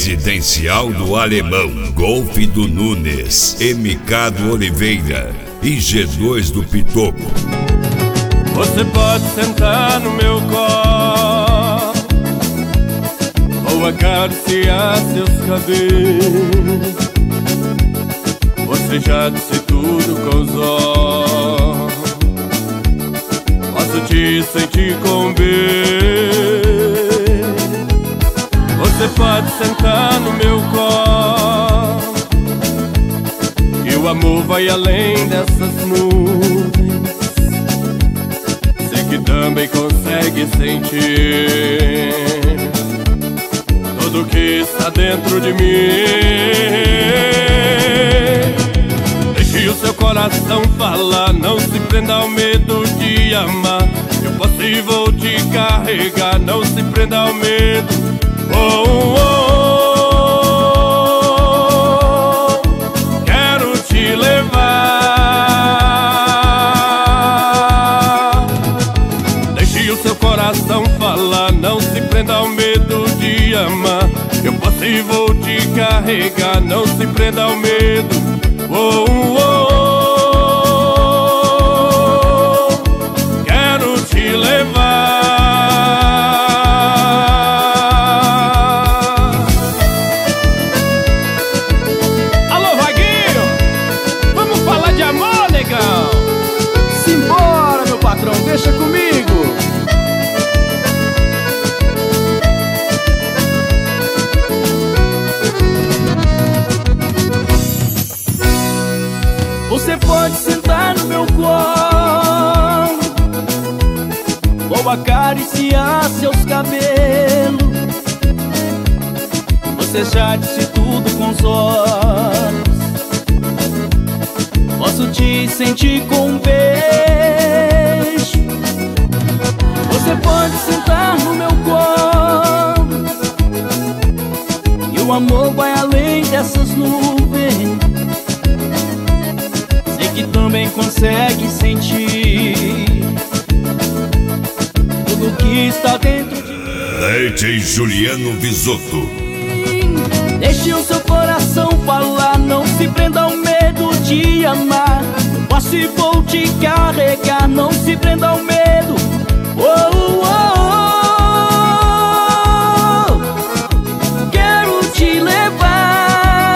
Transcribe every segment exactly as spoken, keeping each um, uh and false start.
Residencial do Alemão, Golf do Nunes, M K do Oliveira e G dois do Pitoco. Você pode sentar no meu colo ou acariciar seus cabelos. Você já disse tudo com os olhos. Posso te sentir com um beijo. Você pode sentar no meu colo e o amor vai além dessas nuvens. Sei que também consegue sentir tudo que está dentro de mim. Deixe o seu coração falar, não se prenda ao medo de amar. Eu posso e vou te carregar, não se prenda ao medo. Oh, oh, oh, quero te levar. Deixe o seu coração falar, não se prenda ao medo de amar. Eu posso e vou te carregar, não se prenda ao medo. Oh, oh, oh, quero te levar. Alô, Vaguinho, vamos falar de amor, negão? Simbora, meu patrão, deixa comigo. Você pode sentar no meu colo ou acariciar seus cabelos. Você já disse tudo com os olhos. Posso te sentir com um beijo. Você pode sentar no meu colo e o amor vai além dessas nuvens. Que também consegue sentir tudo que está dentro de mim. D J Juliano Bisotto. Deixe o seu coração falar, não se prenda ao medo de amar. Posso e vou te carregar, não se prenda ao medo. Oh, oh, oh, quero te levar.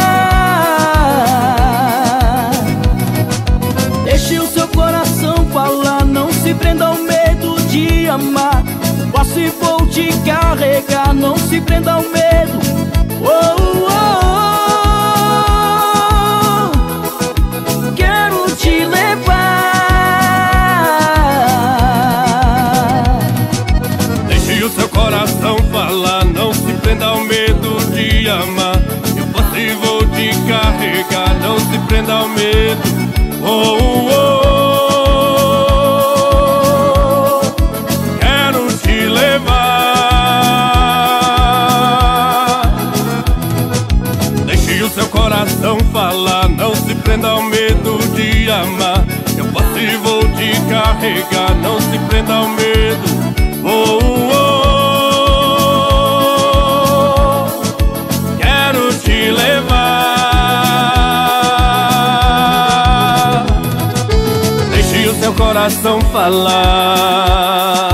Deixe o seu coração falar, não se prenda ao medo de amar. Posso e vou te carregar, não se prenda ao medo. Oh, oh, oh, quero te levar. Deixe o seu coração falar, não se prenda ao medo de amar. Eu posso e vou te carregar, não se prenda ao medo. Oh, oh, oh, quero te levar. Deixe o seu coração falar, não se prenda ao medo de amar. Eu posso e vou te carregar, não se prenda ao medo. Oh, oh, oh, quero te levar. Seu coração falar.